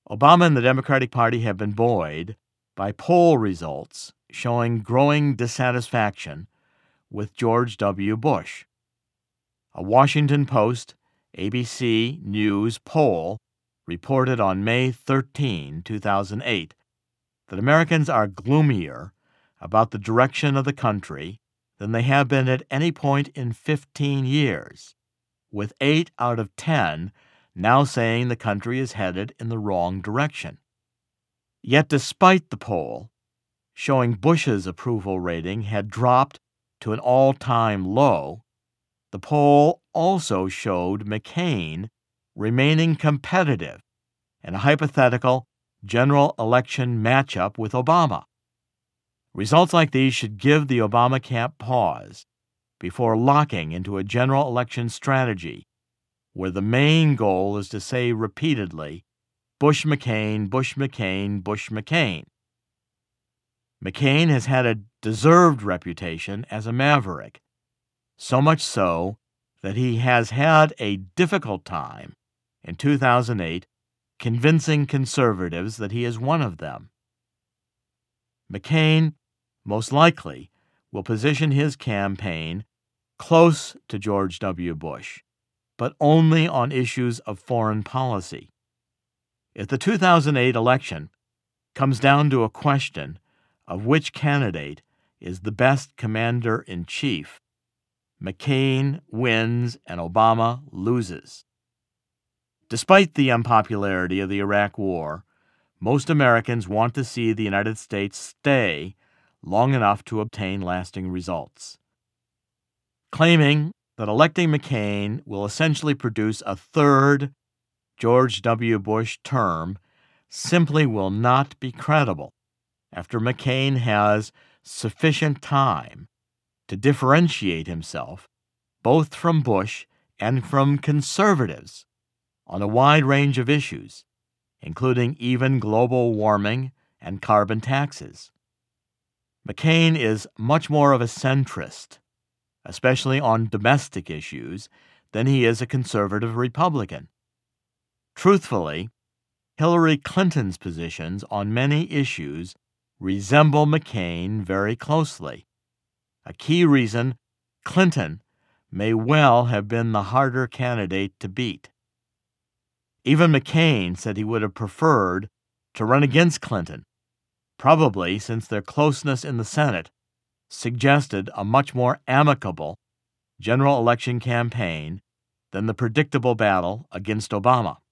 Obama and the Democratic Party have been buoyed by poll results showing growing dissatisfaction with George W. Bush. A Washington Post ABC News poll reported on May 13, 2008, that Americans are gloomier about the direction of the country than they have been at any point in 15 years, with 8 out of 10 now saying the country is headed in the wrong direction. Yet despite the poll showing Bush's approval rating had dropped to an all-time low, the poll also showed McCain remaining competitive in a hypothetical general election matchup with Obama. Results like these should give the Obama camp pause before locking into a general election strategy where the main goal is to say repeatedly, Bush, McCain, Bush, McCain, Bush, McCain. McCain has had a deserved reputation as a maverick, so much so that he has had a difficult time in 2008 convincing conservatives that he is one of them. McCain, most likely, will position his campaign close to George W. Bush, but only on issues of foreign policy. If the 2008 election comes down to a question of which candidate is the best commander-in-chief, McCain wins and Obama loses. Despite the unpopularity of the Iraq War, most Americans want to see the United States stay long enough to obtain lasting results. Claiming that electing McCain will essentially produce a third George W. Bush term simply will not be credible after McCain has sufficient time to differentiate himself both from Bush and from conservatives on a wide range of issues, including even global warming and carbon taxes. McCain is much more of a centrist, especially on domestic issues, than he is a conservative Republican. Truthfully, Hillary Clinton's positions on many issues resemble McCain very closely, a key reason Clinton may well have been the harder candidate to beat. Even McCain said he would have preferred to run against Clinton, probably since their closeness in the Senate suggested a much more amicable general election campaign than the predictable battle against Obama.